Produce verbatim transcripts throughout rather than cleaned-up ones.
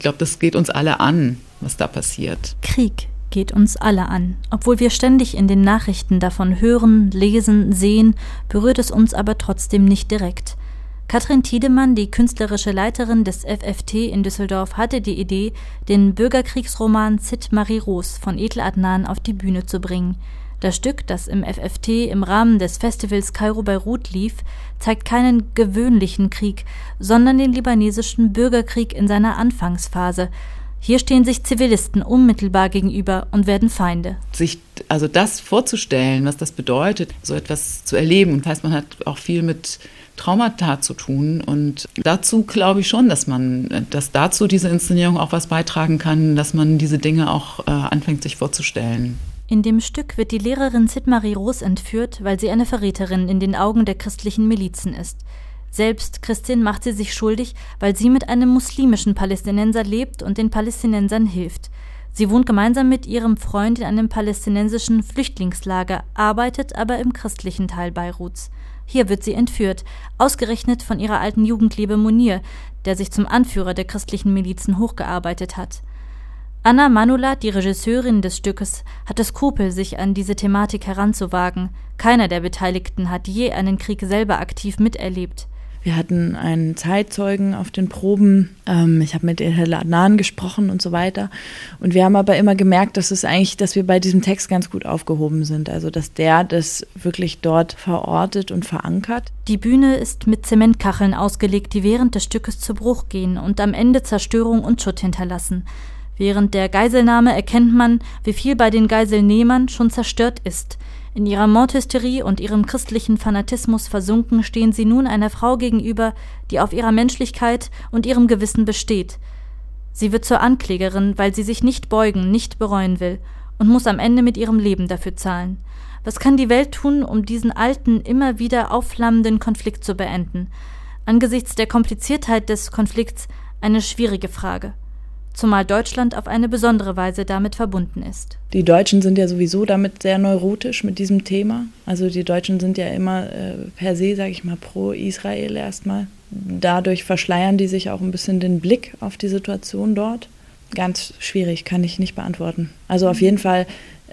glaube, das geht uns alle an, was da passiert. Krieg geht uns alle an. Obwohl wir ständig in den Nachrichten davon hören, lesen, sehen, berührt es uns aber trotzdem nicht direkt. Katrin Tiedemann, die künstlerische Leiterin des F F T in Düsseldorf, hatte die Idee, den Bürgerkriegsroman Cid Marie Ros von Edel Adnan auf die Bühne zu bringen. Das Stück, das im F F T im Rahmen des Festivals Kairo Beirut lief, zeigt keinen gewöhnlichen Krieg, sondern den libanesischen Bürgerkrieg in seiner Anfangsphase. Hier stehen sich Zivilisten unmittelbar gegenüber und werden Feinde. Sich also das vorzustellen, was das bedeutet, so etwas zu erleben. Das heißt, man hat auch viel mit Traumata zu tun. Und dazu glaube ich schon, dass man, dass dazu diese Inszenierung auch was beitragen kann, dass man diese Dinge auch äh, anfängt, sich vorzustellen. In dem Stück wird die Lehrerin Cid Marie Ros entführt, weil sie eine Verräterin in den Augen der christlichen Milizen ist. Selbst Christin macht sie sich schuldig, weil sie mit einem muslimischen Palästinenser lebt und den Palästinensern hilft. Sie wohnt gemeinsam mit ihrem Freund in einem palästinensischen Flüchtlingslager, arbeitet aber im christlichen Teil Beiruts. Hier wird sie entführt, ausgerechnet von ihrer alten Jugendliebe Munir, der sich zum Anführer der christlichen Milizen hochgearbeitet hat. Anna Manula, die Regisseurin des Stückes, hatte Skrupel, sich an diese Thematik heranzuwagen. Keiner der Beteiligten hat je einen Krieg selber aktiv miterlebt. Wir hatten einen Zeitzeugen auf den Proben, ähm, ich habe mit Edel Adnan gesprochen und so weiter. Und wir haben aber immer gemerkt, dass es eigentlich, dass wir bei diesem Text ganz gut aufgehoben sind. Also dass der das wirklich dort verortet und verankert. Die Bühne ist mit Zementkacheln ausgelegt, die während des Stückes zu Bruch gehen und am Ende Zerstörung und Schutt hinterlassen. Während der Geiselnahme erkennt man, wie viel bei den Geiselnehmern schon zerstört ist. In ihrer Mordhysterie und ihrem christlichen Fanatismus versunken stehen sie nun einer Frau gegenüber, die auf ihrer Menschlichkeit und ihrem Gewissen besteht. Sie wird zur Anklägerin, weil sie sich nicht beugen, nicht bereuen will und muss am Ende mit ihrem Leben dafür zahlen. Was kann die Welt tun, um diesen alten, immer wieder aufflammenden Konflikt zu beenden? Angesichts der Kompliziertheit des Konflikts eine schwierige Frage. Zumal Deutschland auf eine besondere Weise damit verbunden ist. Die Deutschen sind ja sowieso damit sehr neurotisch mit diesem Thema. Also die Deutschen sind ja immer äh, per se, sage ich mal, pro Israel erstmal. Dadurch verschleiern die sich auch ein bisschen den Blick auf die Situation dort. Ganz schwierig, kann ich nicht beantworten. Also auf jeden Fall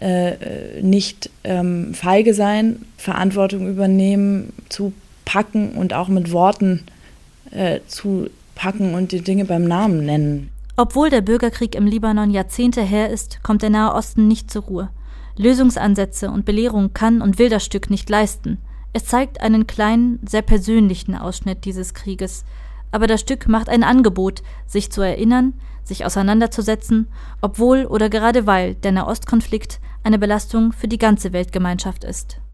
äh, nicht ähm, feige sein, Verantwortung übernehmen, zu packen und auch mit Worten äh, zu packen und die Dinge beim Namen nennen. Obwohl der Bürgerkrieg im Libanon Jahrzehnte her ist, kommt der Nahe Osten nicht zur Ruhe. Lösungsansätze und Belehrung kann und will das Stück nicht leisten. Es zeigt einen kleinen, sehr persönlichen Ausschnitt dieses Krieges. Aber das Stück macht ein Angebot, sich zu erinnern, sich auseinanderzusetzen, obwohl oder gerade weil der Nahostkonflikt eine Belastung für die ganze Weltgemeinschaft ist.